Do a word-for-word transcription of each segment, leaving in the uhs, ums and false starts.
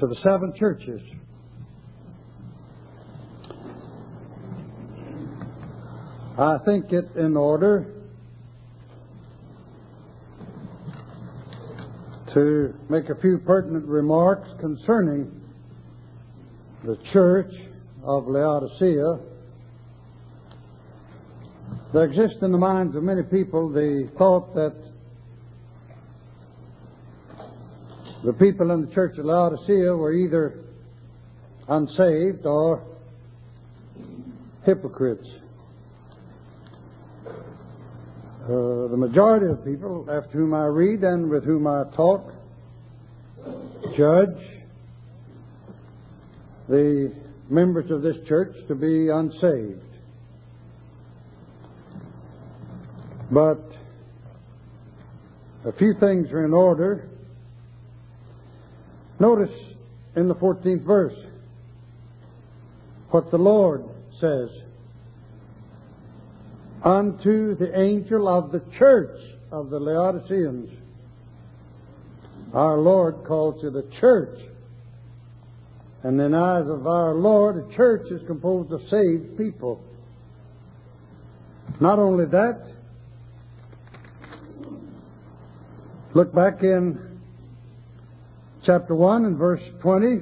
to the seven churches. I think it in order to make a few pertinent remarks concerning the church of Laodicea. There exists in the minds of many people the thought that the people in the church of Laodicea were either unsaved or hypocrites. Uh, the majority of people after whom I read and with whom I talk judge the members of this church to be unsaved. But a few things are in order. Notice in the fourteenth verse what the Lord says. Unto the angel of the church of the Laodiceans. Our Lord calls it a church. And in the eyes of our Lord, a church is composed of saved people. Not only that, look back in chapter one and verse twenty.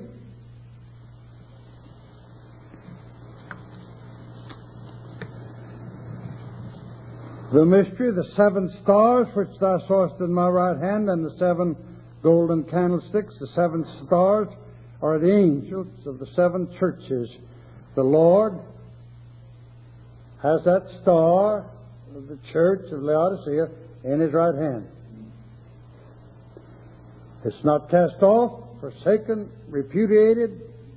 The mystery, the seven stars which thou sawest in my right hand, and the seven golden candlesticks, the seven stars are the angels of the seven churches. The Lord has that star of the church of Laodicea in His right hand. It's not cast off, forsaken, repudiated.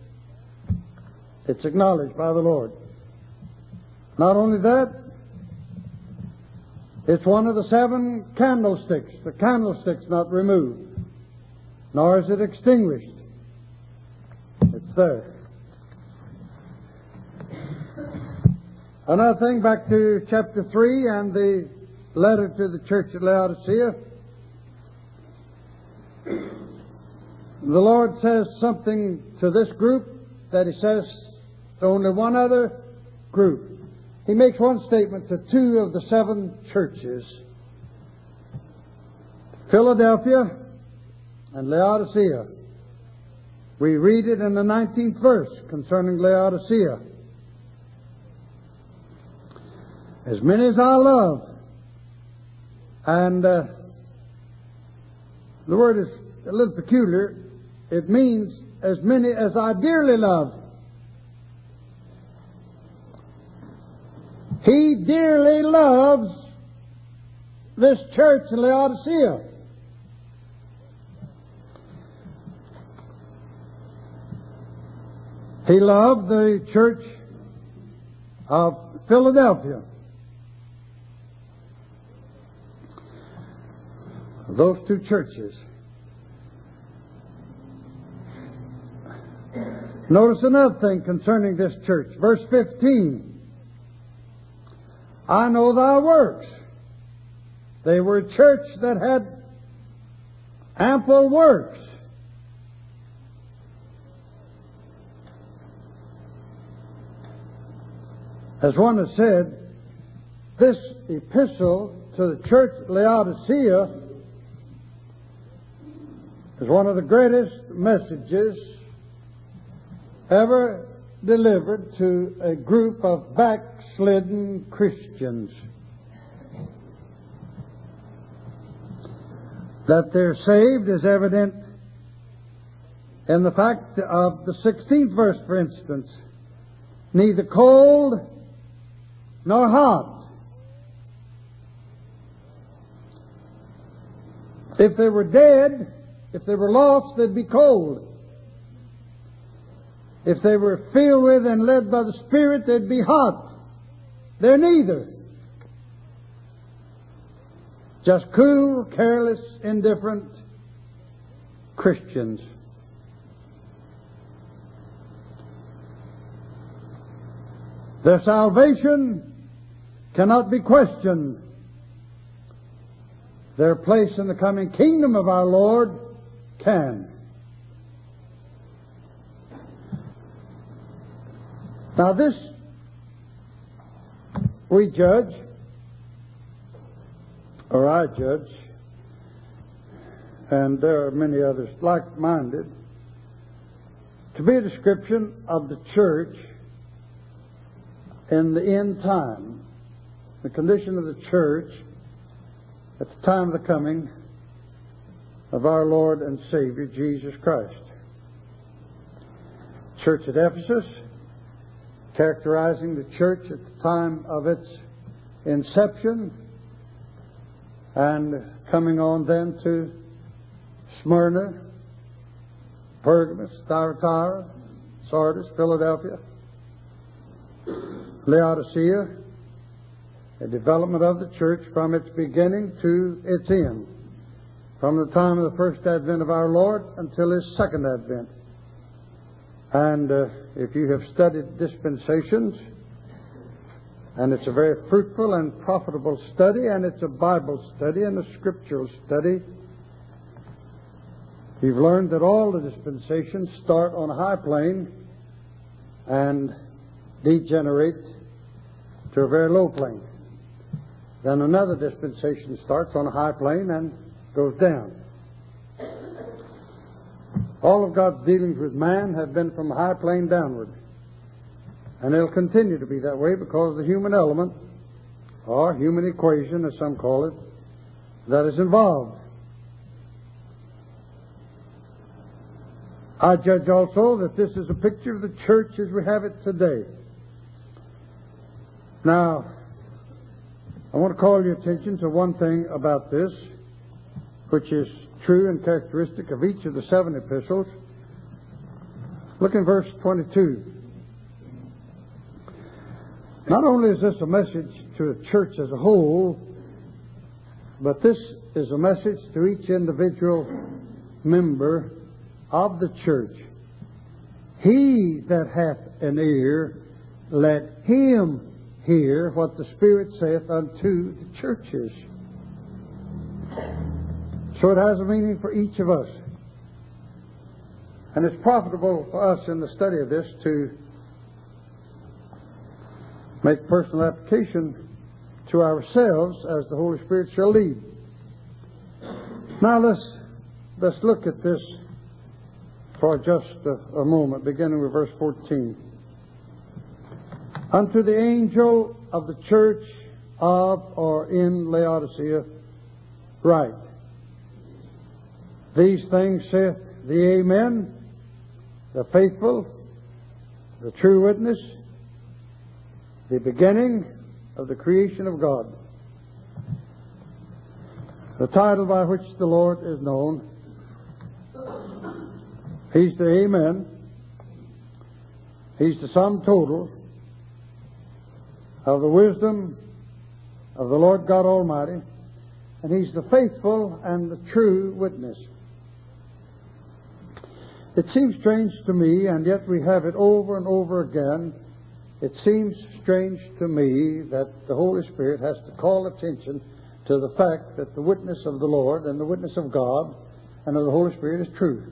It's acknowledged by the Lord. Not only that, it's one of the seven candlesticks. The candlestick's not removed, nor is it extinguished. It's there. Another thing, back to chapter three and the letter to the church at Laodicea. The Lord says something to this group that He says to only one other group. He makes one statement to two of the seven churches, Philadelphia and Laodicea. We read it in the nineteenth verse concerning Laodicea. As many as I love. And uh, the word is a little peculiar. It means as many as I dearly love. He dearly loves this church in Laodicea. He loved the church of Philadelphia. Those two churches. Notice another thing concerning this church. Verse fifteen. I know thy works. They were a church that had ample works. As one has said, this epistle to the church at Laodicea is one of the greatest messages ever delivered to a group of backslidden Christians. That they're saved is evident in the fact of the sixteenth verse, for instance. Neither cold nor hot. If they were dead, if they were lost, they'd be cold. If they were filled with and led by the Spirit, they'd be hot. They're neither. Just cool, careless, indifferent Christians. Their salvation cannot be questioned. Their place in the coming kingdom of our Lord can. Now this we judge, or I judge, and there are many others like-minded, to be a description of the church in the end time, the condition of the church at the time of the coming of our Lord and Savior, Jesus Christ. Church at Ephesus, characterizing the church at the time of its inception, and coming on then to Smyrna, Pergamos, Thyatira, Sardis, Philadelphia, Laodicea, a development of the church from its beginning to its end, from the time of the first advent of our Lord until His second advent. And uh, if you have studied dispensations, and it's a very fruitful and profitable study, and it's a Bible study and a scriptural study, you've learned that all the dispensations start on a high plane and degenerate to a very low plane. Then another dispensation starts on a high plane and goes down. All of God's dealings with man have been from a high plane downward. And they'll continue to be that way because the human element, or human equation as some call it, that is involved. I judge also that this is a picture of the church as we have it today. Now, I want to call your attention to one thing about this, which is true and characteristic of each of the seven epistles. Look in verse twenty-two. Not only is this a message to the church as a whole, but this is a message to each individual member of the church. He that hath an ear, let him hear what the Spirit saith unto the churches. So it has a meaning for each of us. And it's profitable for us in the study of this to make personal application to ourselves as the Holy Spirit shall lead. Now let's, let's look at this for just a, a moment, beginning with verse fourteen. Unto the angel of the church of or in Laodicea write, These things saith the Amen, the faithful, the true witness, the beginning of the creation of God. The title by which the Lord is known. He's the Amen. He's the sum total of the wisdom of the Lord God Almighty, and He's the faithful and the true witness. It seems strange to me, and yet we have it over and over again. It seems strange to me that the Holy Spirit has to call attention to the fact that the witness of the Lord and the witness of God and of the Holy Spirit is true.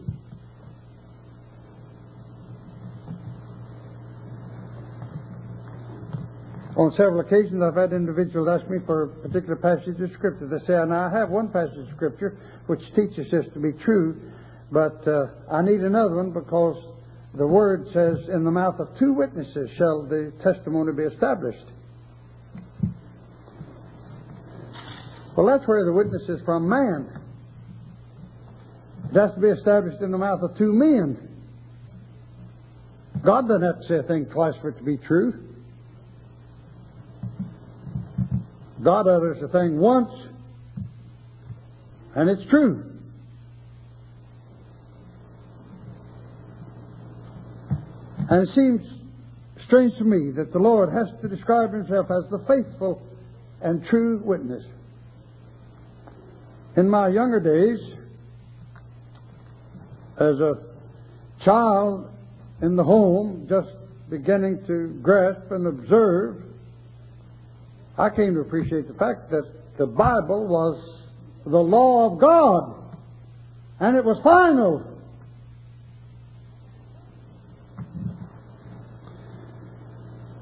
On several occasions I've had individuals ask me for a particular passage of Scripture. They say, now I have one passage of Scripture which teaches this to be true, but uh, I need another one because the Word says, in the mouth of two witnesses shall the testimony be established. Well, that's where the witness is from man. It has to be established in the mouth of two men. God doesn't have to say a thing twice for it to be true. God utters a thing once, and it's true. And it seems strange to me that the Lord has to describe Himself as the faithful and true witness. In my younger days, as a child in the home, just beginning to grasp and observe, I came to appreciate the fact that the Bible was the law of God, and it was final.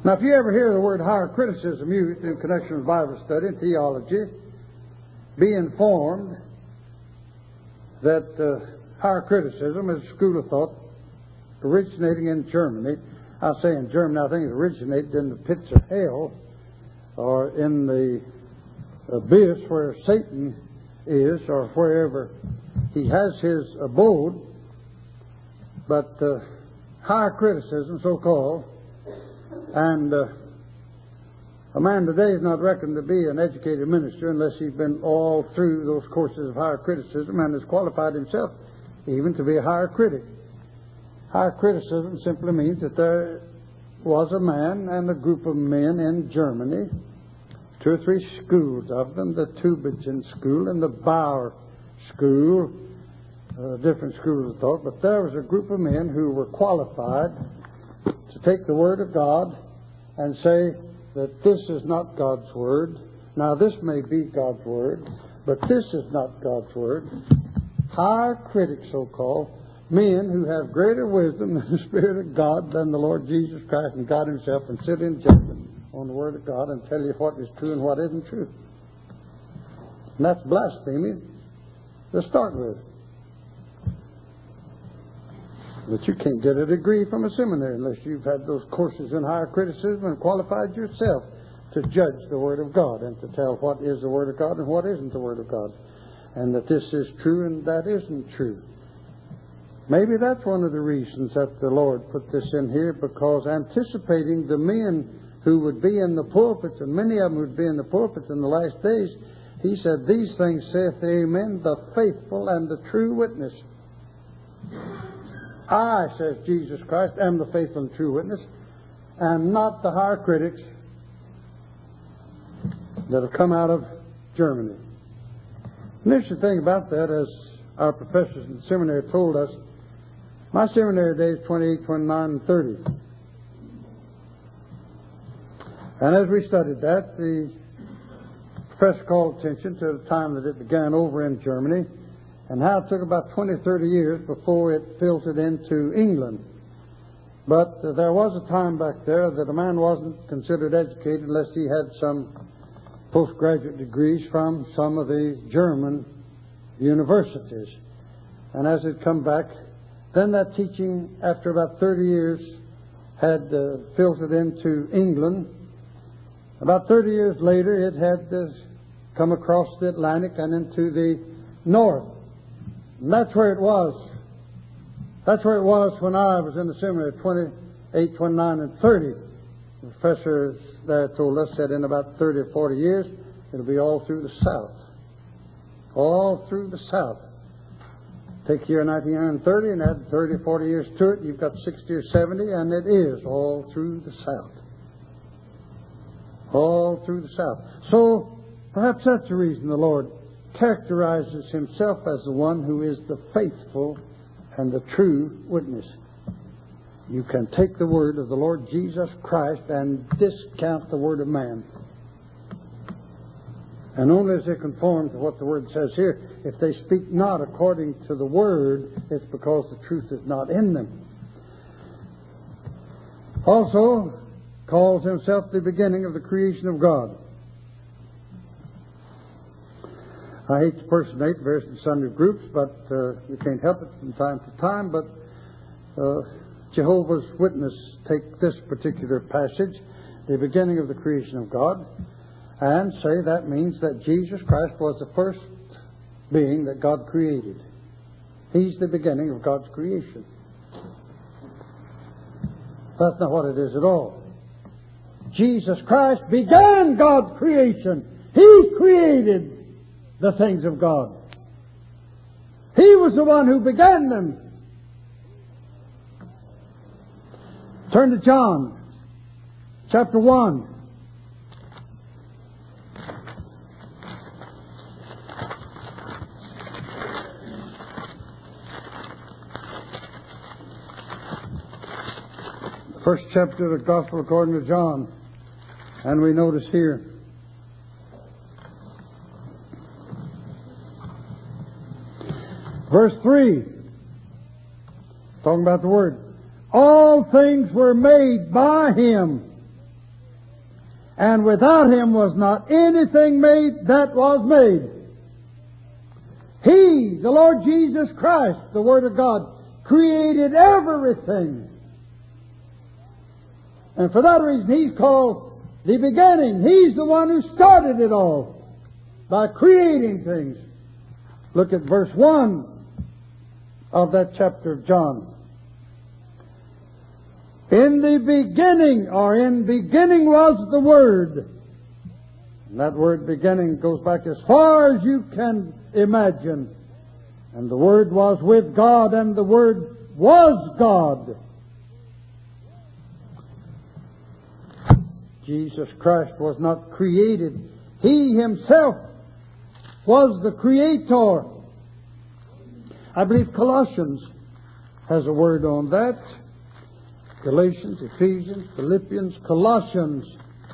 Now, if you ever hear the word higher criticism used in connection with Bible study and theology, be informed that uh, higher criticism is a school of thought originating in Germany. I say in Germany, I think it originated in the pits of hell or in the abyss where Satan is or wherever he has his abode. But uh, higher criticism, so-called, and uh, a man today is not reckoned to be an educated minister unless he's been all through those courses of higher criticism and has qualified himself even to be a higher critic. Higher criticism simply means that there was a man and a group of men in Germany, two or three schools of them, the Tübingen School and the Bauer School, uh, different schools of thought, but there was a group of men who were qualified to take the Word of God and say that this is not God's Word. Now, this may be God's Word, but this is not God's Word. Higher critics, so-called, men who have greater wisdom than the Spirit of God, than the Lord Jesus Christ and God Himself, and sit in judgment on the Word of God and tell you what is true and what isn't true. And that's blasphemy to start with. But you can't get a degree from a seminary unless you've had those courses in higher criticism and qualified yourself to judge the Word of God and to tell what is the Word of God and what isn't the Word of God, and that this is true and that isn't true. Maybe that's one of the reasons that the Lord put this in here, because anticipating the men who would be in the pulpits, and many of them would be in the pulpits in the last days, He said, "These things saith Amen, the faithful and the true witness." I, says Jesus Christ, am the faithful and true witness, and not the higher critics that have come out of Germany. And the interesting thing about that, as our professors in the seminary told us, my seminary days twenty-eight, twenty-nine, and thirty. And as we studied that, the professor called attention to the time that it began over in Germany, and how it took about twenty, thirty years before it filtered into England. But uh, there was a time back there that a man wasn't considered educated unless he had some postgraduate degrees from some of the German universities. And as it come back, then that teaching, after about thirty years, had uh, filtered into England. About thirty years later, it had uh, come across the Atlantic and into the north. And that's where it was. That's where it was when I was in the seminary, twenty-eight, twenty-nine, and thirty. The professors there told us that in about thirty or forty years, it'll be all through the South. All through the South. Take year nineteen thirty and add thirty or forty years to it, you've got sixty or seventy, and it is all through the South. All through the South. So, perhaps that's the reason the Lord characterizes Himself as the one who is the faithful and the true witness. You can take the word of the Lord Jesus Christ and discount the word of man. And only as they conform to what the Word says here, if they speak not according to the Word, it's because the truth is not in them. Also, calls Himself the beginning of the creation of God. I hate to personate various Sunday groups, but uh, you can't help it from time to time, but uh, Jehovah's Witnesses take this particular passage, the beginning of the creation of God, and say that means that Jesus Christ was the first being that God created. He's the beginning of God's creation. That's not what it is at all. Jesus Christ began God's creation. He created the things of God. He was the one who began them. Turn to John, chapter one. First chapter of the Gospel according to John. And we notice here, verse three, talking about the Word. All things were made by Him, And without Him was not anything made that was made. He, the Lord Jesus Christ, the Word of God, created everything. And for that reason, He's called the beginning. He's the one who started it all by creating things. Look at verse one of that chapter of John. In the beginning, or in beginning was the Word. And that word beginning goes back as far as you can imagine. And the Word was with God, and the Word was God. Jesus Christ was not created. He Himself was the Creator. I believe Colossians has a word on that. Galatians, Ephesians, Philippians, Colossians.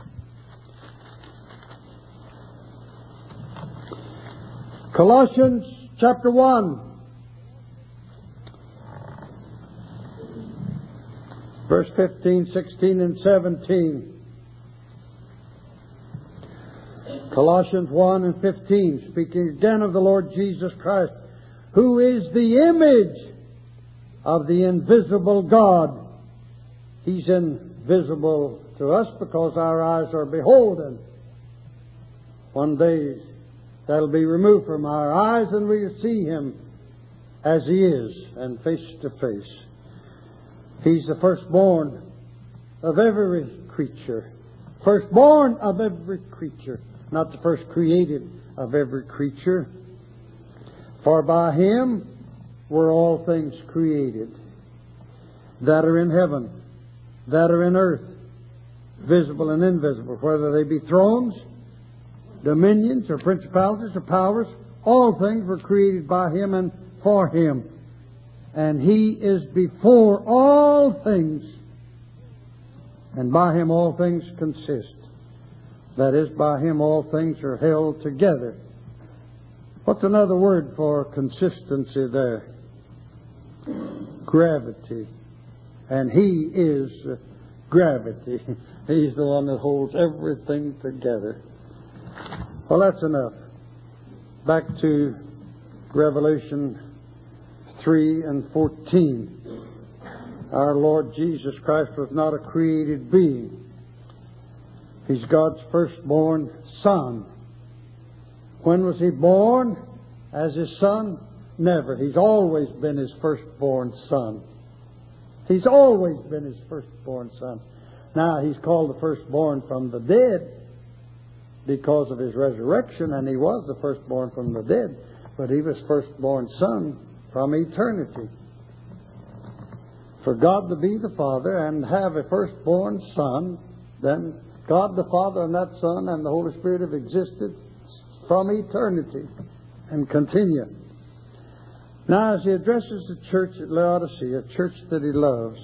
Colossians chapter one, verse fifteen, sixteen, and seventeen. Colossians one and fifteen, speaking again of the Lord Jesus Christ, who is the image of the invisible God. He's invisible to us because our eyes are beholden. One day that'll be removed from our eyes and we'll see Him as He is and face to face. He's the firstborn of every creature. Firstborn of every creature. Not the first created of every creature. For by Him were all things created, that are in heaven, that are in earth, visible and invisible, whether they be thrones, dominions, or principalities, or powers. All things were created by Him and for Him. And He is before all things, and by Him all things consist. That is, by Him all things are held together. What's another word for consistency there? Gravity. And He is gravity. He's the one that holds everything together. Well, that's enough. Back to Revelation three and fourteen. Our Lord Jesus Christ was not a created being. He's God's firstborn Son. When was He born as His Son? Never. He's always been His firstborn Son. He's always been His firstborn Son. Now, He's called the firstborn from the dead because of His resurrection, and He was the firstborn from the dead, but He was firstborn Son from eternity. For God to be the Father and have a firstborn Son, then God the Father and that Son and the Holy Spirit have existed from eternity and continue. Now, as He addresses the church at Laodicea, a church that He loves,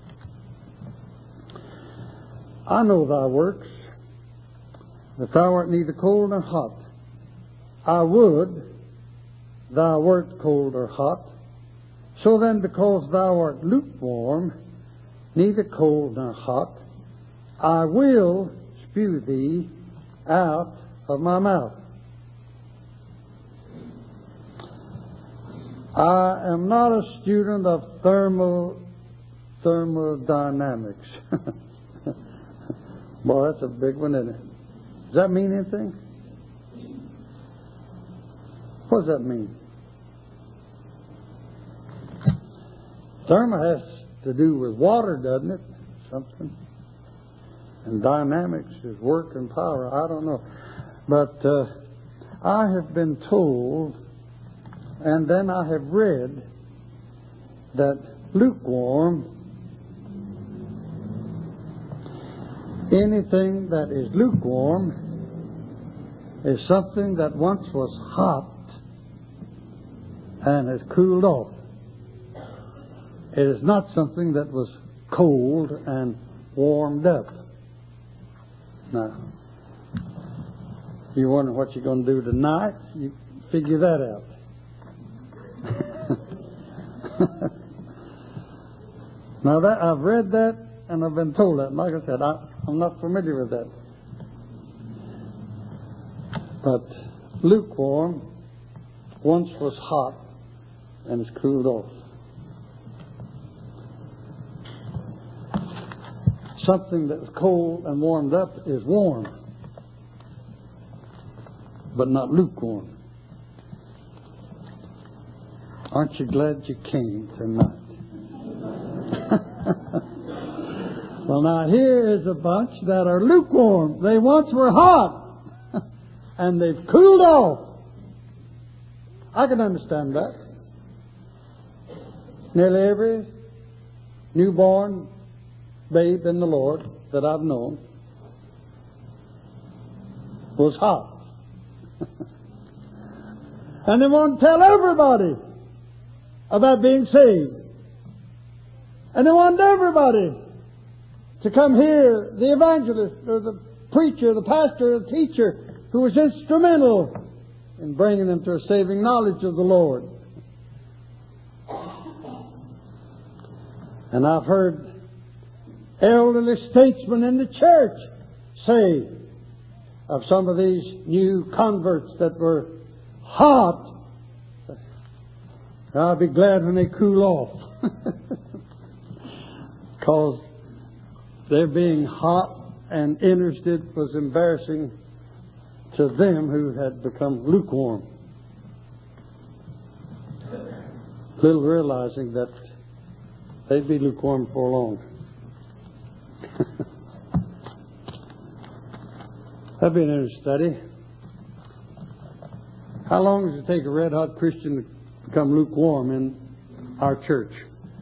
I know thy works, that thou art neither cold nor hot. I would thou wert cold or hot. So then, because thou art lukewarm, neither cold nor hot, I will spew thee out of my mouth. I am not a student of thermo, thermodynamics. Boy, that's a big one, isn't it? Does that mean anything? What does that mean? Thermo has to do with water, doesn't it? Something. And dynamics is work and power. I don't know. But uh, I have been told, and then I have read, that lukewarm, anything that is lukewarm is something that once was hot and has cooled off. It is not something that was cold and warmed up. Now, if you wonder what you're going to do tonight, you figure that out. Now, that I've read that and I've been told that. Like I said, I, I'm not familiar with that. But lukewarm once was hot and is cooled off. Something that was cold and warmed up is warm, but not lukewarm. Aren't you glad you came tonight? Well, now here is a bunch that are lukewarm. They once were hot, and they've cooled off. I can understand that. Nearly every newborn babe in the Lord that I've known was hot. And they want to tell everybody about being saved. And they want everybody to come hear the evangelist or the preacher, the pastor, or the teacher who was instrumental in bringing them to a saving knowledge of the Lord. And I've heard elderly statesmen in the church say of some of these new converts that were hot, I'll be glad when they cool off. Because their being hot and interested was embarrassing to them who had become lukewarm. Little realizing that they'd be lukewarm for long. That'd be an interesting study. How long does it take a red hot Christian to become lukewarm in our church?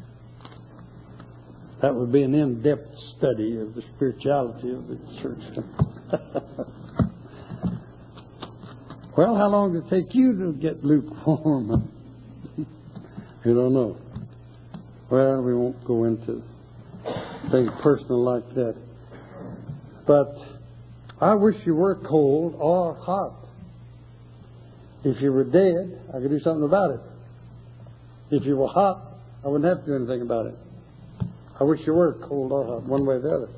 That would be an in-depth study of the spirituality of the church. Well, how long does it take you to get lukewarm? You don't know. Well, we won't go into things personal like that. But I wish you were cold or hot. If you were dead, I could do something about it. If you were hot, I wouldn't have to do anything about it. I wish you were cold or hot, one way or the other.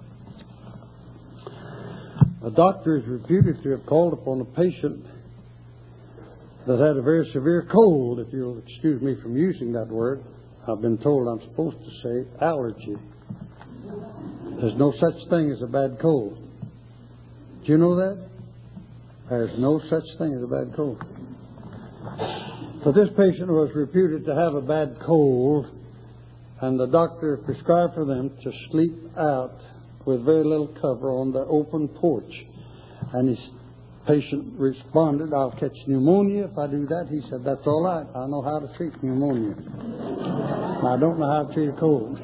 A doctor is reputed to have called upon a patient that had a very severe cold, if you'll excuse me from using that word. I've been told I'm supposed to say allergy. There's no such thing as a bad cold. Do you know that? There's no such thing as a bad cold. But this patient was reputed to have a bad cold, and the doctor prescribed for them to sleep out with very little cover on the open porch. And his patient responded, "I'll catch pneumonia if I do that." He said, "That's all right. I know how to treat pneumonia. I don't know how to treat a cold."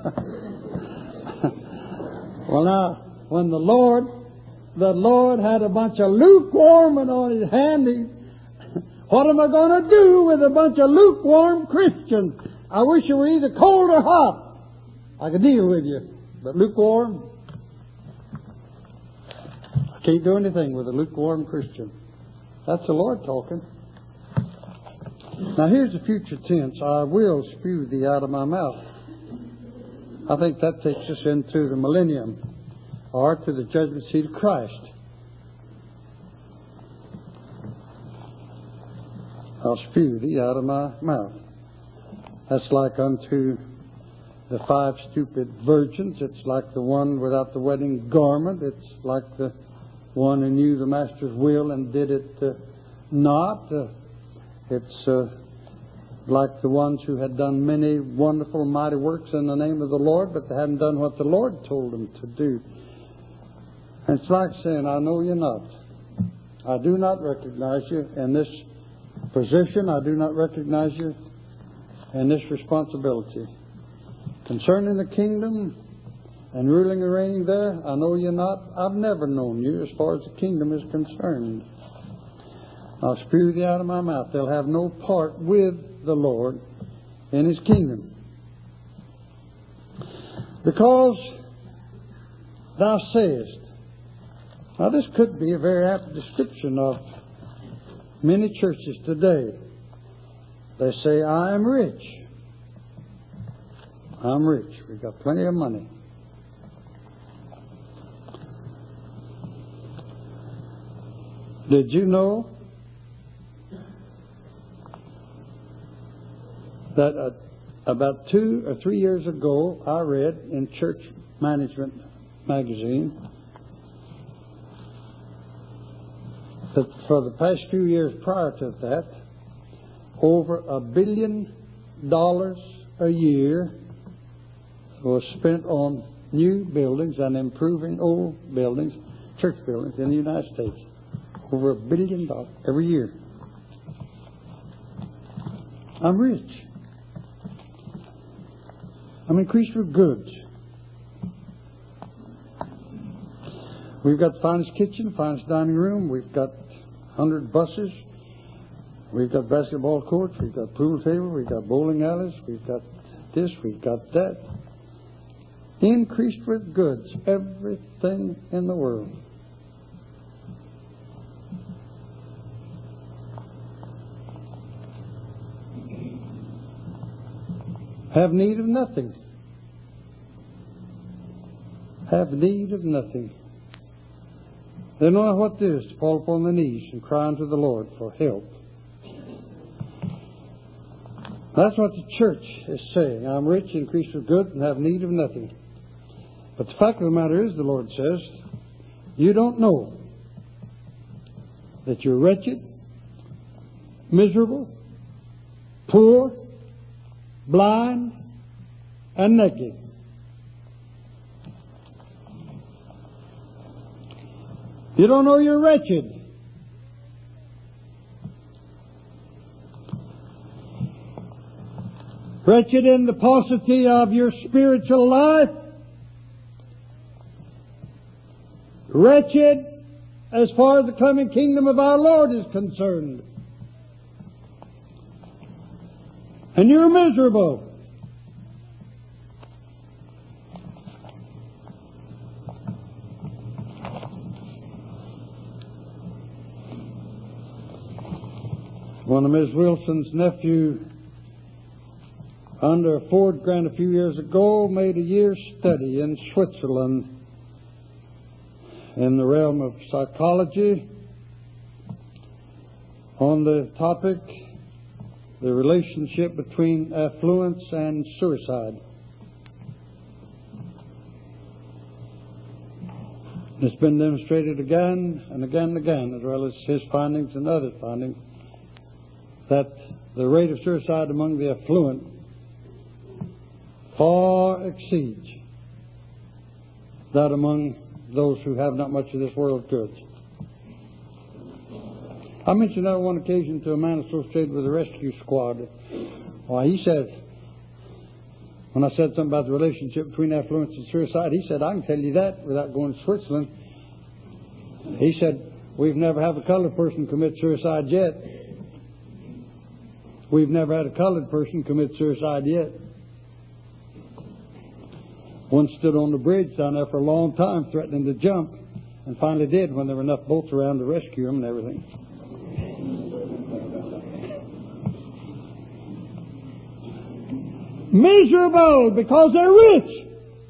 Well, now, when the Lord, the Lord had a bunch of lukewarm on his hand, he, what am I going to do with a bunch of lukewarm Christians? I wish you were either cold or hot. I could deal with you. But lukewarm, I can't do anything with a lukewarm Christian. That's the Lord talking. Now here's the future tense. I will spew thee out of my mouth. I think that takes us into the millennium, or to the judgment seat of Christ. I'll spew thee out of my mouth. That's like unto the five stupid virgins. It's like the one without the wedding garment. It's like the one who knew the Master's will and did it uh, not. Uh, it's uh, like the ones who had done many wonderful, mighty works in the name of the Lord, but they hadn't done what the Lord told them to do. And it's like saying, "I know you not. I do not recognize you in this position. I do not recognize you in this responsibility. Concerning the kingdom and ruling and reigning there, I know you not. I've never known you as far as the kingdom is concerned. I'll spew thee out of my mouth." They'll have no part with the Lord in His kingdom. Because thou sayest. Now this could be a very apt description of many churches today. They say, "I am rich. I'm rich. We've got plenty of money." Did you know that uh, about two or three years ago I read in Church Management magazine that for the past few years prior to that, over a billion dollars a year was spent on new buildings and improving old buildings, church buildings in the United States. Over a billion dollars every year. I'm rich. I'm increased with goods. We've got the finest kitchen, finest dining room. We've got a hundred buses. We've got basketball courts. We've got pool table. We've got bowling alleys. We've got this. We've got that. Increased with goods. Everything in the world. Have need of nothing. Have need of nothing. They don't know what it is to fall upon their knees and cry unto the Lord for help. That's what the church is saying. I'm rich, increased with good, and have need of nothing. But the fact of the matter is, the Lord says, you don't know that you're wretched, miserable, poor, blind, and naked. You don't know you're wretched. Wretched in the paucity of your spiritual life. Wretched as far as the coming kingdom of our Lord is concerned. And you're miserable. One of Miz Wilson's nephew, under a Ford grant a few years ago, made a year's study in Switzerland in the realm of psychology on the topic, the relationship between affluence and suicide. It's been demonstrated again and again and again, as well as his findings and other findings, that the rate of suicide among the affluent far exceeds that among those who have not much of this world's goods. I mentioned that on one occasion to a man associated with the rescue squad. Why, he said, when I said something about the relationship between affluence and suicide, he said, I can tell you that without going to Switzerland. He said, we've never had a colored person commit suicide yet. We've never had a colored person commit suicide yet. One stood on the bridge down there for a long time threatening to jump, and finally did when there were enough boats around to rescue him and everything. Miserable because they're rich.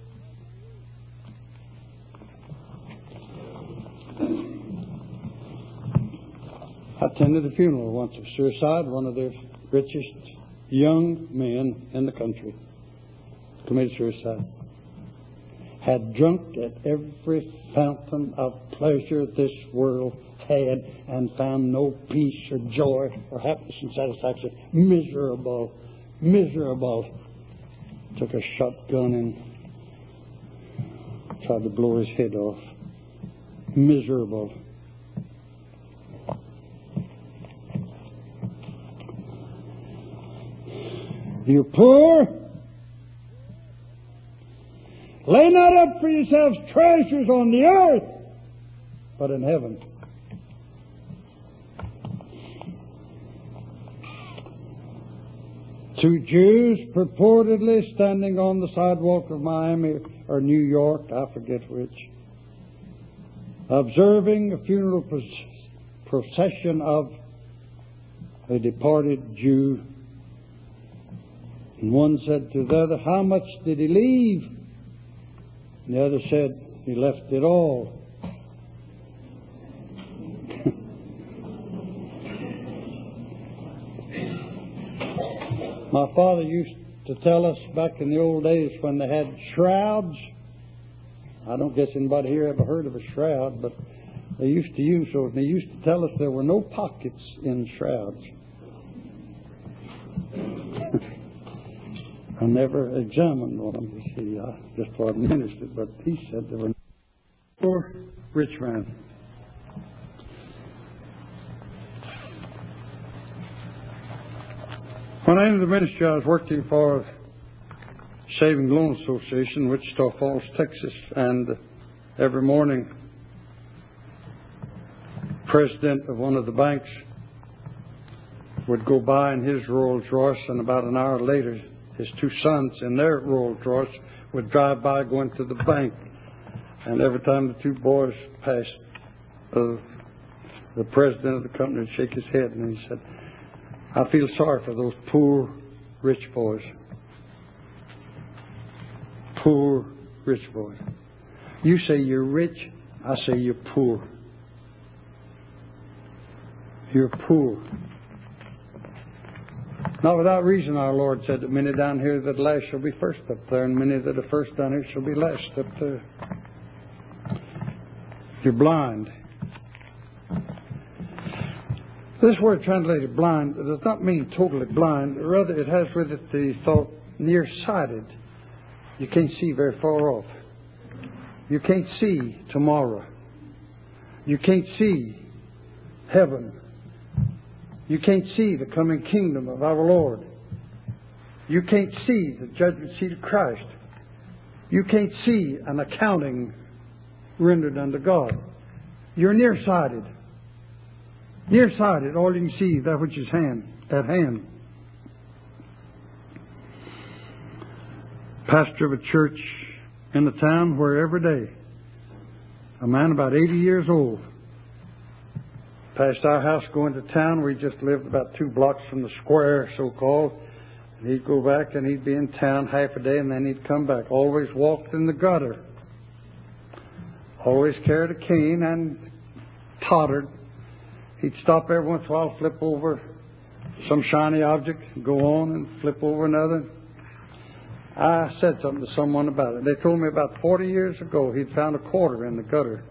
I attended a funeral once of suicide. One of the richest young men in the country committed suicide. Had drunk at every fountain of pleasure this world had and found no peace or joy or happiness and satisfaction. Miserable, miserable. Took a shotgun and tried to blow his head off. Miserable. You poor, lay not up for yourselves treasures on the earth, but in heaven. Two Jews purportedly standing on the sidewalk of Miami or New York, I forget which, observing a funeral procession of a departed Jew. And one said to the other, how much did he leave? And the other said, he left it all. My father used to tell us back in the old days when they had shrouds. I don't guess anybody here ever heard of a shroud, but they used to use those. They used to tell us there were no pockets in shrouds. I never examined one of them, you see. I just wasn't interested, but he said there were no. Poor rich man. When I entered the ministry, I was working for Saving Loan Association, Wichita Falls, Texas, and every morning, the president of one of the banks would go by in his Rolls Royce, and about an hour later, his two sons in their Rolls Royce would drive by going to the bank. And every time the two boys passed, uh, the president of the company would shake his head, and he said, I feel sorry for those poor rich boys. Poor rich boys. You say you're rich, I say you're poor. You're poor. Not without reason our Lord said that many down here that last shall be first up there, and many that are first down here shall be last up there. You're blind. This word translated blind does not mean totally blind. Rather, it has with it the thought nearsighted. You can't see very far off. You can't see tomorrow. You can't see heaven. You can't see the coming kingdom of our Lord. You can't see the judgment seat of Christ. You can't see an accounting rendered unto God. You're nearsighted. Nearsighted, all you can see that which is hand at hand. Pastor of a church in the town where every day a man about eighty years old passed our house going to town. We just lived about two blocks from the square, so-called. And he'd go back and he'd be in town half a day and then he'd come back. Always walked in the gutter. Always carried a cane and tottered. He'd stop every once in a while, flip over some shiny object, go on and flip over another. I said something to someone about it. They told me about forty years ago he'd found a quarter in the gutter.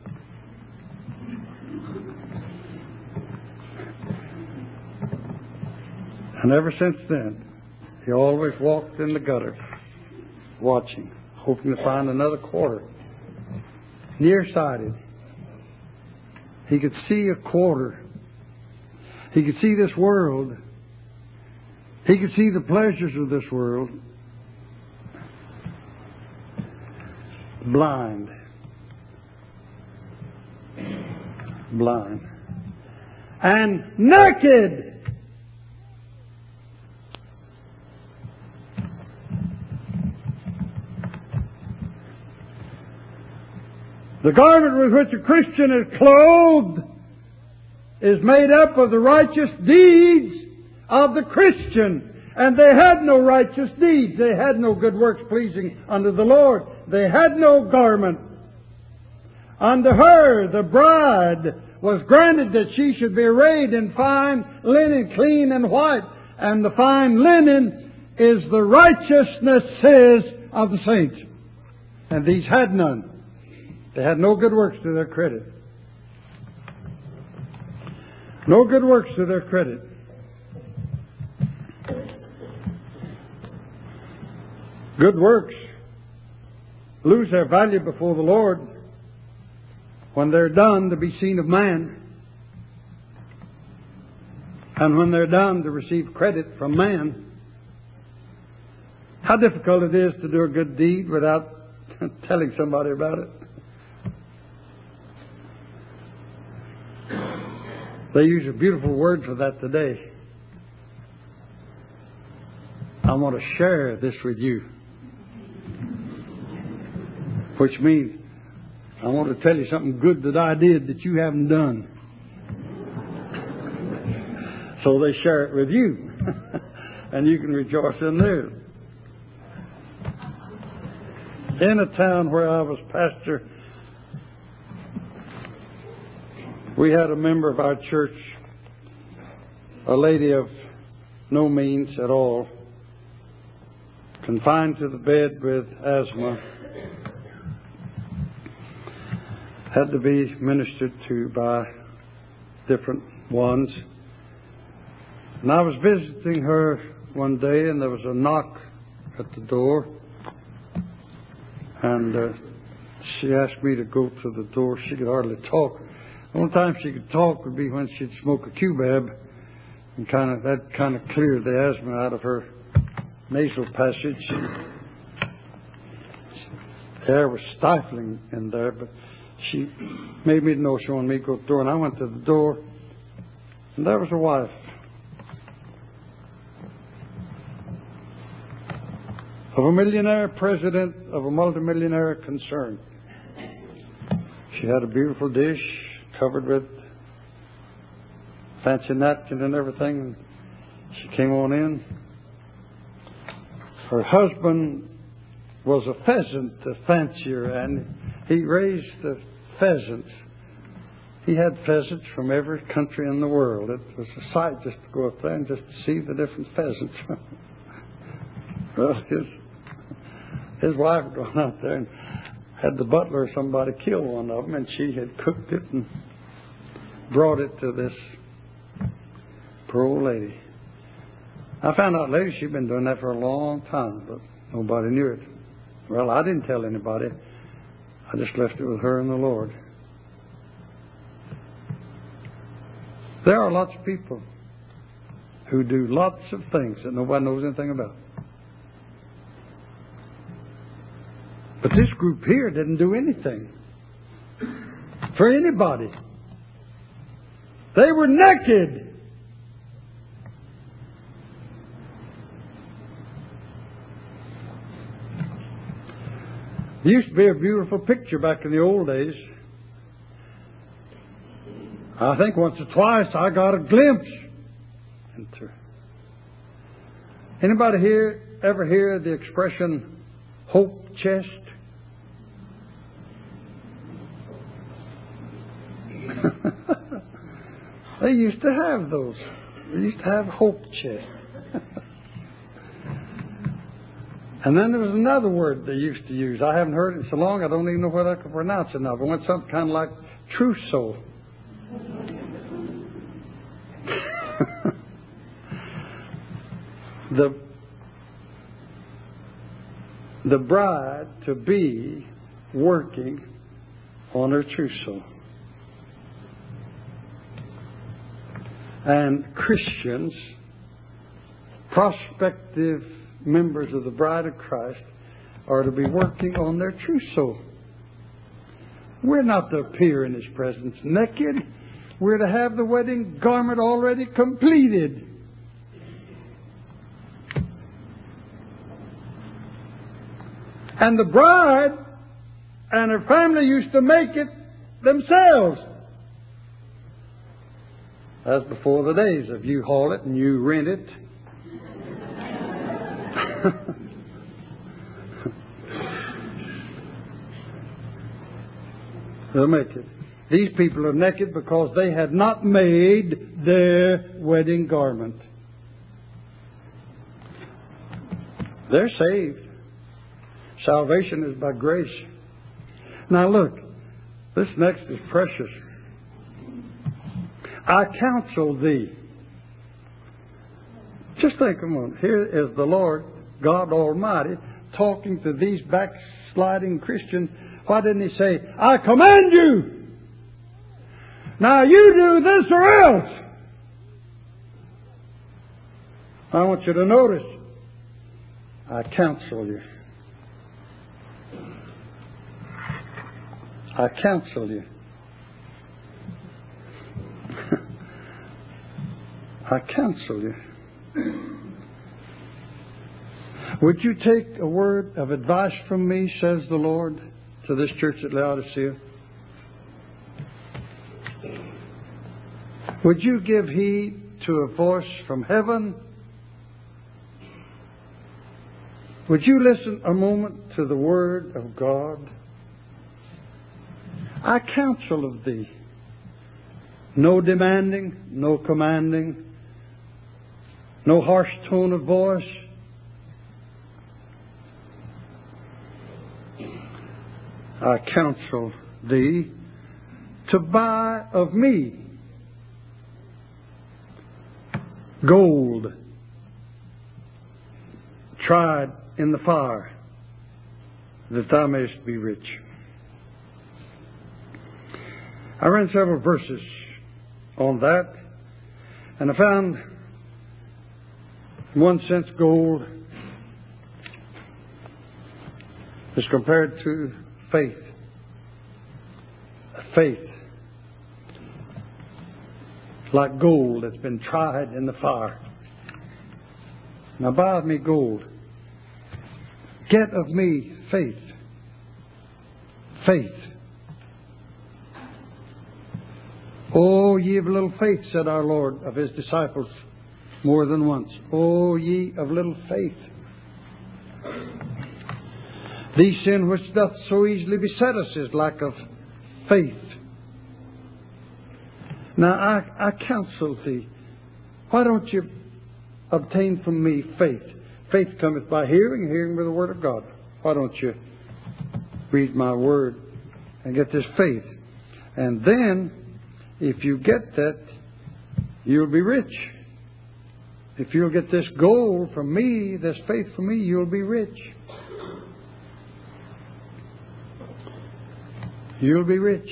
And ever since then, he always walked in the gutter, watching, hoping to find another quarter. Nearsighted. He could see a quarter. He could see this world. He could see the pleasures of this world. Blind. Blind. And naked. The garment with which a Christian is clothed is made up of the righteous deeds of the Christian. And they had no righteous deeds. They had no good works pleasing unto the Lord. They had no garment. Unto her, the bride, was granted that she should be arrayed in fine linen, clean and white. And the fine linen is the righteousnesses of the saints. And these had none. They had no good works to their credit. No good works to their credit. Good works lose their value before the Lord when they're done to be seen of man, and when they're done to receive credit from man. How difficult it is to do a good deed without telling somebody about it. They use a beautiful word for that today. I want to share this with you. Which means, I want to tell you something good that I did that you haven't done. So they share it with you. And you can rejoice in theirs. In a town where I was pastor, we had a member of our church, a lady of no means at all, confined to the bed with asthma, had to be ministered to by different ones. And I was visiting her one day, and there was a knock at the door, and uh, she asked me to go to the door. She could hardly talk. The only time she could talk would be when she'd smoke a cubeb, and kind of that kind of cleared the asthma out of her nasal passage. The air was stifling in there, but she made me know she wanted me to go to the door, and I went to the door, and there was a wife. Of a millionaire president of a multimillionaire concern. She had a beautiful dish covered with fancy napkins and everything. And she came on in. Her husband was a pheasant, a fancier, and he raised the pheasants. He had pheasants from every country in the world. It was a sight just to go up there and just to see the different pheasants. Well, his His wife had gone out there and had the butler or somebody kill one of them, and she had cooked it and brought it to this poor old lady. I found out later she'd been doing that for a long time, but nobody knew it. Well, I didn't tell anybody. I just left it with her and the Lord. There are lots of people who do lots of things that nobody knows anything about. But this group here didn't do anything for anybody. They were naked. There used to be a beautiful picture back in the old days. I think once or twice I got a glimpse into. Anybody here ever hear the expression hope chest? They used to have those. They used to have hope chest. And then there was another word they used to use. I haven't heard it so long, I don't even know whether I can pronounce it now. But it went something kind of like trousseau. the the bride to be working on her trousseau. And Christians, prospective members of the bride of Christ, are to be working on their trousseau. We're not to appear in His presence naked. We're to have the wedding garment already completed. And the bride and her family used to make it themselves. That's before the days of you haul it and you rent it. They'll make it. These people are naked because they had not made their wedding garment. They're saved. Salvation is by grace. Now look, this next is precious. I counsel thee. Just think a moment. Here is the Lord God Almighty talking to these backsliding Christians. Why didn't He say, I command you? Now you do this or else. I want you to notice, I counsel you. I counsel you. I counsel you. Would you take a word of advice from me, says the Lord, to this church at Laodicea? Would you give heed to a voice from heaven? Would you listen a moment to the word of God? I counsel of thee. No demanding, no commanding, no harsh tone of voice. I counsel thee to buy of me gold tried in the fire, that thou mayest be rich. I ran several verses on that, and I found, in one sense, gold is compared to faith. Faith, like gold that's been tried in the fire. Now buy of me gold. Get of me faith. Faith. O ye of little faith, said our Lord of His disciples more than once. O ye of little faith. The sin which doth so easily beset us is lack of faith. Now I, I counsel thee, why don't you obtain from me faith? Faith cometh by hearing, and hearing by the Word of God. Why don't you read my Word and get this faith? And then, if you get that, you'll be rich. If you'll get this gold from me, this faith from me, you'll be rich. You'll be rich.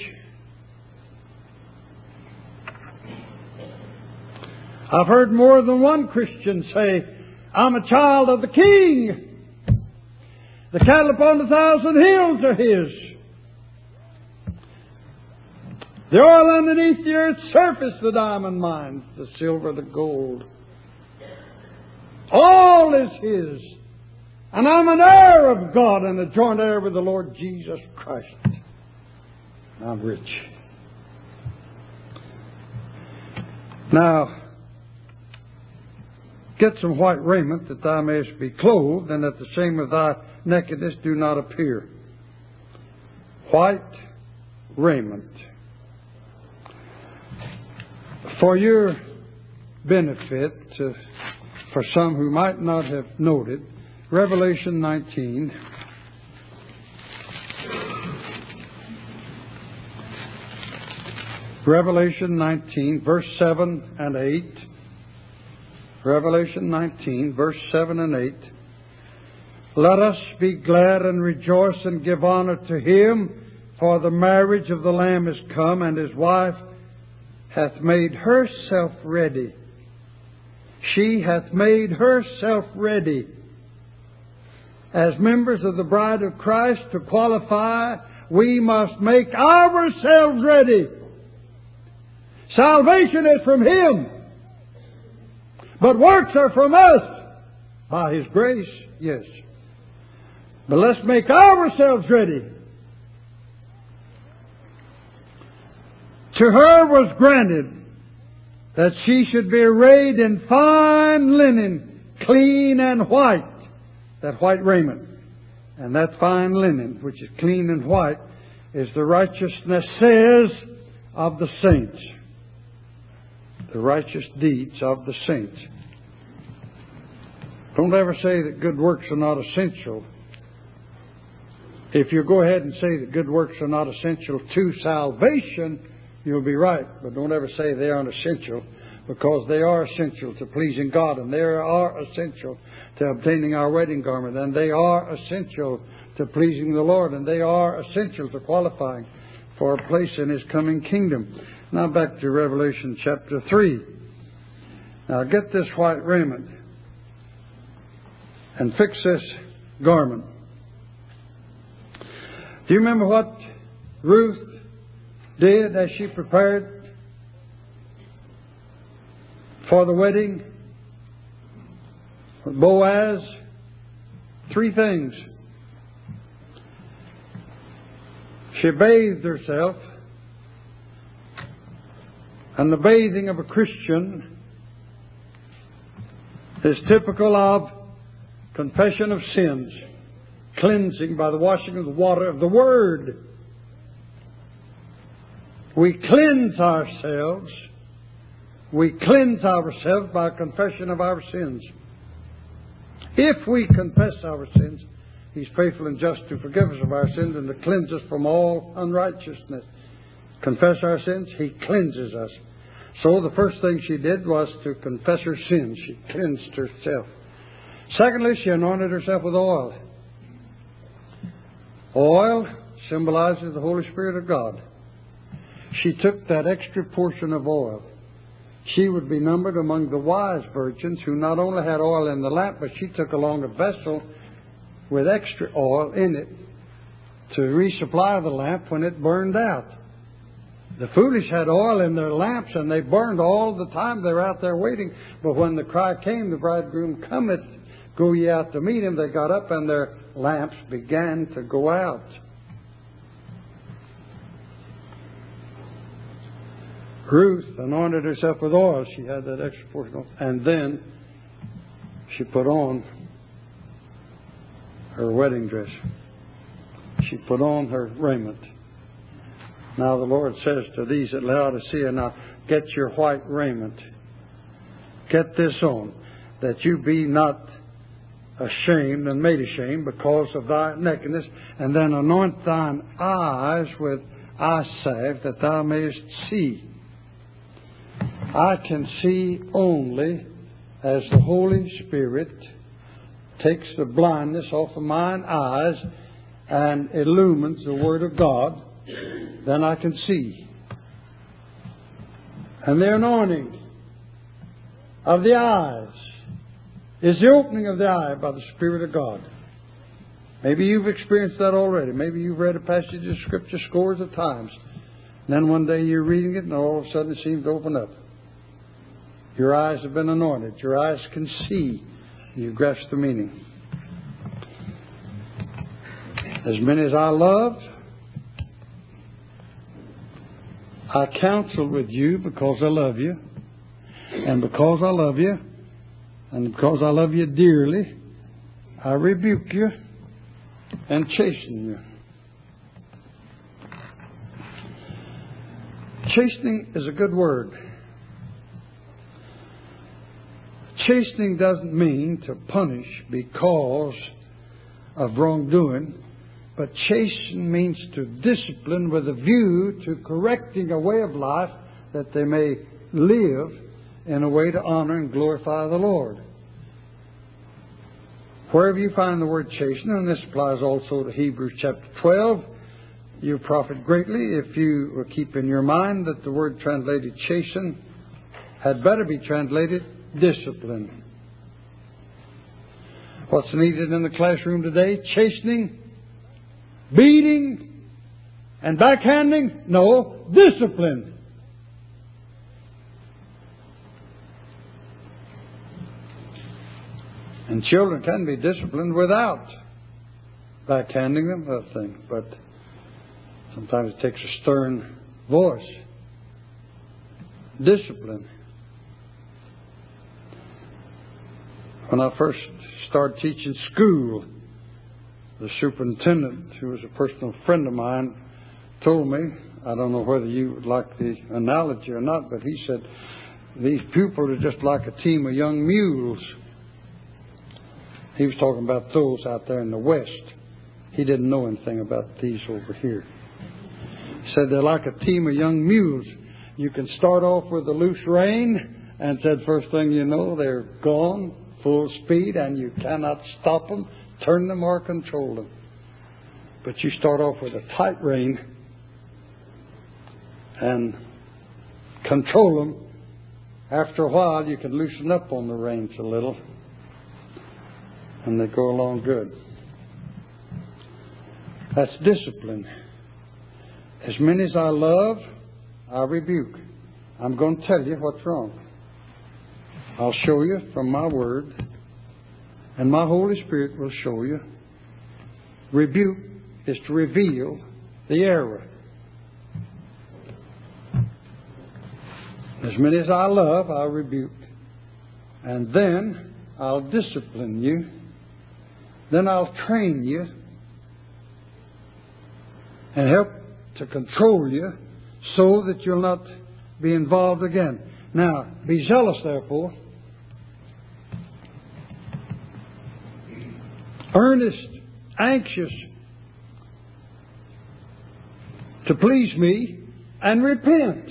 I've heard more than one Christian say, I'm a child of the King. The cattle upon a thousand hills are His. The oil underneath the earth's surface, the diamond mines, the silver, the gold. All is His. And I'm an heir of God and a joint heir with the Lord Jesus Christ. I'm rich. Now, get some white raiment that thou mayest be clothed, and that the shame of thy nakedness do not appear. White raiment. For your benefit, uh, for some who might not have noted, Revelation nineteen. Revelation nineteen, verse seven and eight. Revelation nineteen, verse seven and eight. Let us be glad and rejoice and give honor to Him, for the marriage of the Lamb is come, and His wife hath made herself ready. She hath made herself ready. As members of the bride of Christ, to qualify, we must make ourselves ready. Salvation is from Him. But works are from us. By His grace, yes. But let's make ourselves ready. To her was granted that she should be arrayed in fine linen, clean and white. That white raiment. And that fine linen, which is clean and white, is the righteousnesses of the saints. The righteous deeds of the saints. Don't ever say that good works are not essential. If you go ahead and say that good works are not essential to salvation, you'll be right. But don't ever say they aren't essential, because they are essential to pleasing God, and they are essential to obtaining our wedding garment, and they are essential to pleasing the Lord, and they are essential to qualifying for a place in His coming kingdom. Now back to Revelation chapter three. Now get this white raiment and fix this garment. Do you remember what Ruth did as she prepared for the wedding with Boaz? Three things. She bathed herself. And the bathing of a Christian is typical of confession of sins, cleansing by the washing of the water of the Word. We cleanse ourselves. We cleanse ourselves by confession of our sins. If we confess our sins, He's faithful and just to forgive us of our sins and to cleanse us from all unrighteousness. Confess our sins, He cleanses us. So the first thing she did was to confess her sins. She cleansed herself. Secondly, she anointed herself with oil. Oil symbolizes the Holy Spirit of God. She took that extra portion of oil. She would be numbered among the wise virgins who not only had oil in the lamp, but she took along a vessel with extra oil in it to resupply the lamp when it burned out. The foolish had oil in their lamps and they burned all the time. They were out there waiting. But when the cry came, the bridegroom cometh, go ye out to meet him, they got up and their lamps began to go out. Ruth anointed herself with oil. She had that extra portion. And then she put on her wedding dress. She put on her raiment. Now the Lord says to these at Laodicea, now get your white raiment. Get this on, that you be not ashamed and made ashamed because of thy nakedness, and then anoint thine eyes with eye salve that thou mayest see. I can see only as the Holy Spirit takes the blindness off of mine eyes and illumines the Word of God. Then I can see. And the anointing of the eyes is the opening of the eye by the Spirit of God. Maybe you've experienced that already. Maybe you've read a passage of Scripture scores of times. And then one day you're reading it and all of a sudden it seems to open up. Your eyes have been anointed. Your eyes can see. You grasp the meaning. As many as I loved, I counsel with you because I love you. And because I love you, and because I love you dearly, I rebuke you and chasten you. Chastening is a good word. Chastening doesn't mean to punish because of wrongdoing, but chasten means to discipline with a view to correcting a way of life that they may live in a way to honor and glorify the Lord. Wherever you find the word chasten, and this applies also to Hebrews chapter twelve, you profit greatly if you will keep in your mind that the word translated chasten had better be translated discipline. What's needed in the classroom today? Chastening? Beating? And backhanding? No, discipline. And children can be disciplined without backhanding them, that thing. But sometimes it takes a stern voice. Discipline. When I first started teaching school, the superintendent, who was a personal friend of mine, told me, I don't know whether you would like the analogy or not, but he said, these pupils are just like a team of young mules. He was talking about those out there in the West. He didn't know anything about these over here. He said they're like a team of young mules. You can start off with a loose rein, and said first thing you know, they're gone, full speed, and you cannot stop them, turn them, or control them. But you start off with a tight rein and control them. After a while, you can loosen up on the reins a little, and they go along good. That's discipline. As many as I love, I rebuke. I'm going to tell you what's wrong. I'll show you from my Word, and my Holy Spirit will show you. Rebuke is to reveal the error. As many as I love, I'll rebuke. And then I'll discipline you. Then I'll train you and help to control you so that you'll not be involved again. Now, be zealous, therefore. Earnest anxious to please me and repent.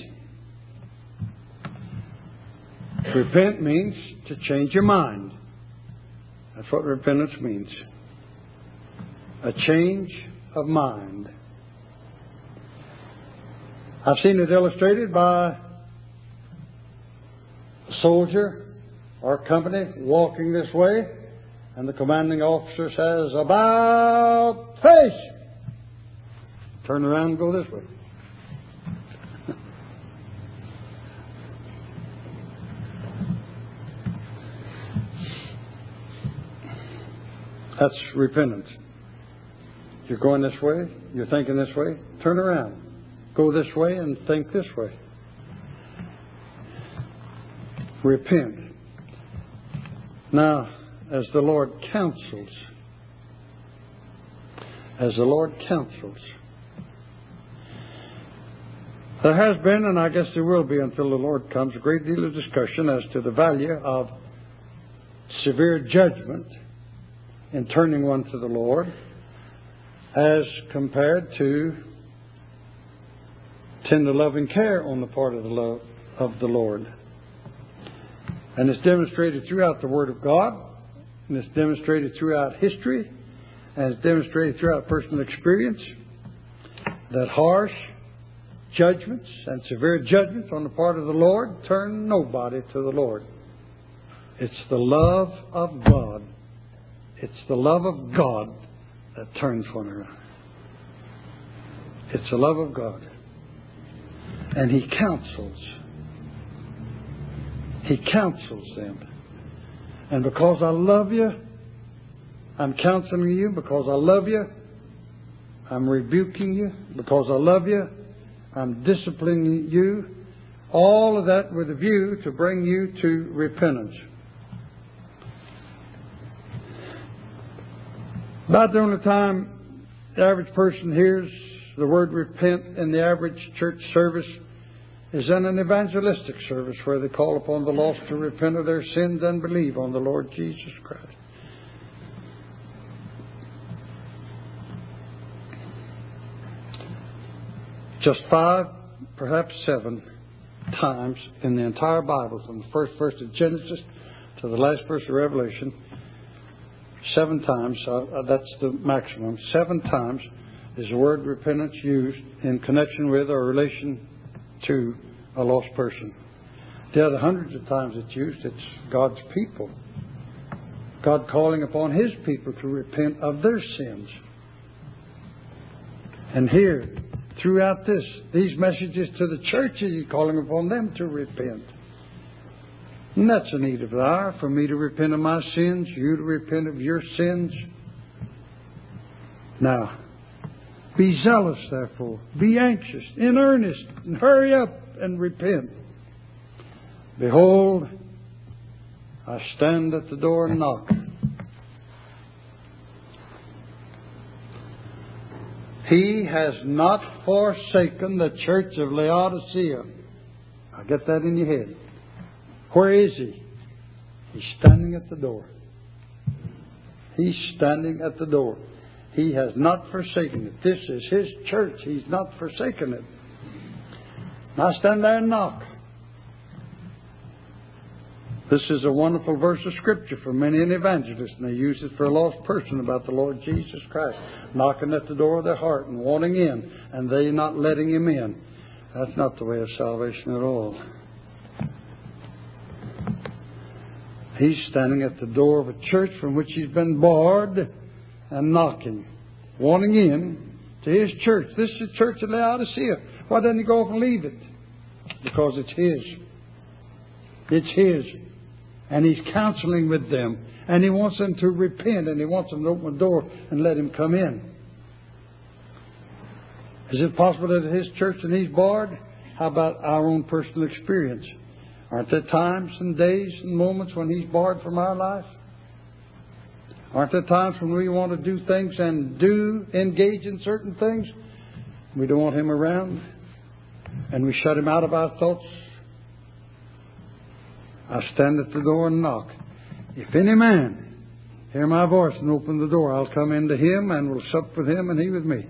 Repent means to change your mind. That's what repentance means. A change of mind. I've seen it illustrated by a soldier or company walking this way, and the commanding officer says, "About face!" Turn around and go this way. That's repentance. You're going this way, you're thinking this way, turn around. Go this way and think this way. Repent. Now, as the Lord counsels, as the Lord counsels, there has been, and I guess there will be until the Lord comes, a great deal of discussion as to the value of severe judgment in turning one to the Lord as compared to tender loving care on the part of the love of the Lord. And it's demonstrated throughout the Word of God, and it's demonstrated throughout history, and it's demonstrated throughout personal experience that harsh judgments and severe judgments on the part of the Lord turn nobody to the Lord. It's the love of God. It's the love of God that turns one around. It's the love of God. And He counsels. He counsels them. And because I love you, I'm counseling you. Because I love you, I'm rebuking you. Because I love you, I'm disciplining you. All of that with a view to bring you to repentance. About the only time the average person hears the word repent in the average church service is in an evangelistic service where they call upon the lost to repent of their sins and believe on the Lord Jesus Christ. Just five, perhaps seven times in the entire Bible, from the first verse of Genesis to the last verse of Revelation, seven times, uh, that's the maximum, seven times is the word repentance used in connection with or relation to a lost person. The other hundreds of times it's used, it's God's people. God calling upon His people to repent of their sins. And here, throughout this, these messages to the churches, He's calling upon them to repent. And that's a need of the hour, for me to repent of my sins, you to repent of your sins. Now, be zealous, therefore. Be anxious, in earnest, and hurry up and repent. Behold, I stand at the door and knock. He has not forsaken the church of Laodicea. Now get that in your head. Where is He? He's standing at the door. He's standing at the door. He has not forsaken it. This is His church. He's not forsaken it. Now stand there and knock. This is a wonderful verse of Scripture for many an evangelist, and they use it for a lost person about the Lord Jesus Christ, knocking at the door of their heart and wanting in, and they not letting Him in. That's not the way of salvation at all. He's standing at the door of a church from which He's been barred and knocking, wanting in to His church. This is the church of Laodicea. Why doesn't He go off and leave it? Because it's His. It's His. And He's counseling with them. And He wants them to repent. And He wants them to open the door and let Him come in. Is it possible that His church and He's barred? How about our own personal experience? Aren't there times and days and moments when He's barred from our life? Aren't there times when we want to do things and do engage in certain things? We don't want Him around, and we shut Him out of our thoughts. I stand at the door and knock. If any man hear my voice and open the door, I'll come into him and will sup with him and he with me.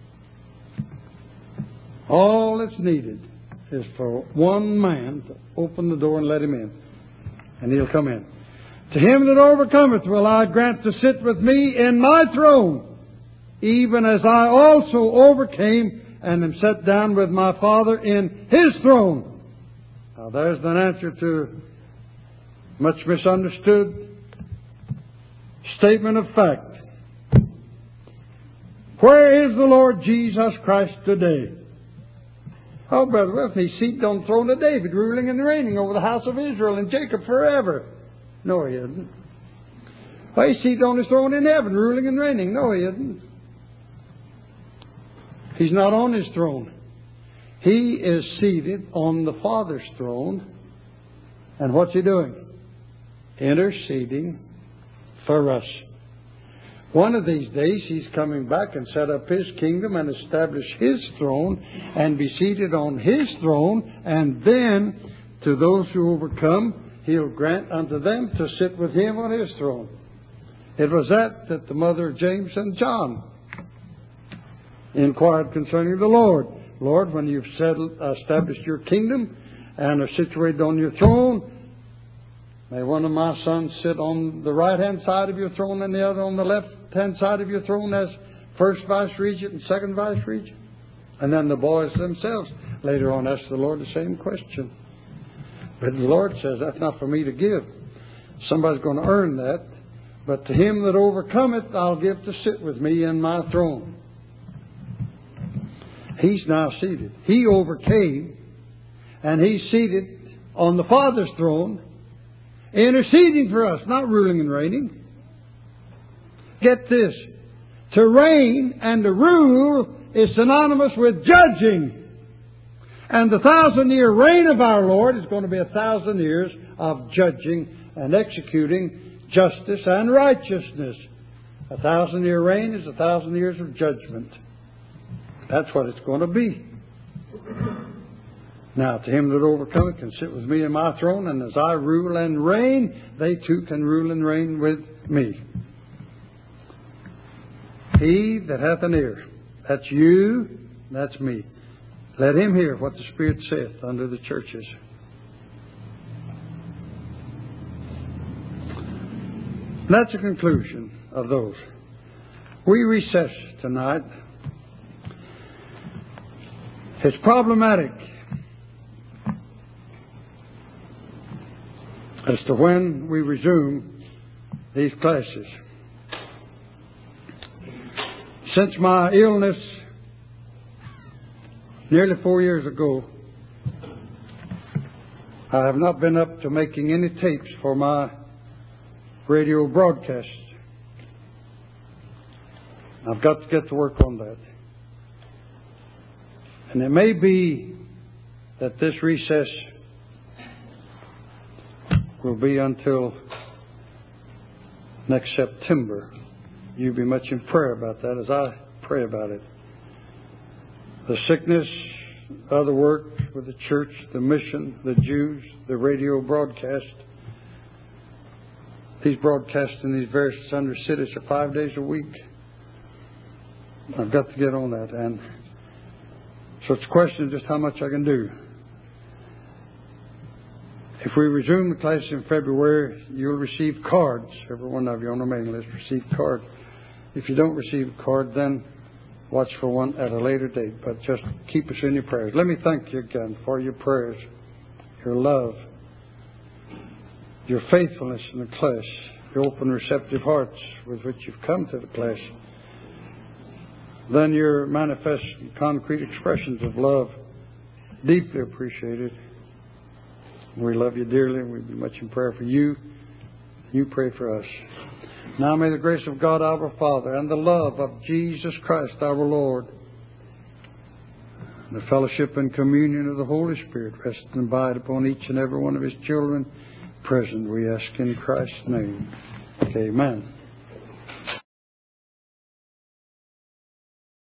All that's needed is for one man to open the door and let him in. And he'll come in. To him that overcometh will I grant to sit with me in my throne, even as I also overcame and am set down with my Father in his throne. Now there's an answer to much misunderstood statement of fact. Where is the Lord Jesus Christ today? Oh, Brother Wilson, he's seated on the throne of David, ruling and reigning over the house of Israel and Jacob forever. No, he isn't. Why, he's seated on his throne in heaven, ruling and reigning. No, he isn't. He's not on his throne. He is seated on the Father's throne. And what's he doing? Interceding for us. One of these days he's coming back and set up his kingdom and establish his throne and be seated on his throne, and then to those who overcome he'll grant unto them to sit with him on his throne. It was that that the mother of James and John inquired concerning the Lord. Lord, when you've settled, established your kingdom and are situated on your throne, may one of my sons sit on the right-hand side of your throne and the other on the left-hand side of your throne as first vice-regent and second vice-regent? And then the boys themselves later on asked the Lord the same question. But the Lord says, that's not for me to give. Somebody's going to earn that. But to him that overcometh, I'll give to sit with me in my throne. He's now seated. He overcame, and he's seated on the Father's throne, interceding for us, not ruling and reigning. Get this. To reign and to rule is synonymous with judging. And the thousand-year reign of our Lord is going to be a thousand years of judging and executing justice and righteousness. A thousand-year reign is a thousand years of judgment. That's what it's going to be. Now, to him that overcometh can sit with me in my throne, and as I rule and reign, they too can rule and reign with me. He that hath an ear, that's you, that's me. Let him hear what the Spirit saith unto the churches. That's the conclusion of those. We recess tonight. It's problematic as to when we resume these classes. Since my illness nearly four years ago, I have not been up to making any tapes for my radio broadcasts. I've got to get to work on that. And it may be that this recess will be until next September. You be much in prayer about that as I pray about it. The sickness, other work with the church, the mission, the Jews, the radio broadcast. These broadcasts in these various under cities are five days a week. I've got to get on that. And so it's a question of just how much I can do. If we resume the class in February, you'll receive cards. Every one of you on the mailing list receive cards. If you don't receive a card, then watch for one at a later date. But just keep us in your prayers. Let me thank you again for your prayers, your love, your faithfulness in the class, your open, receptive hearts with which you've come to the class. Then your manifest and concrete expressions of love, deeply appreciated. We love you dearly, and we'd be much in prayer for you. You pray for us. Now may the grace of God our Father and the love of Jesus Christ our Lord, and the fellowship and communion of the Holy Spirit rest and abide upon each and every one of His children present, we ask in Christ's name. Amen.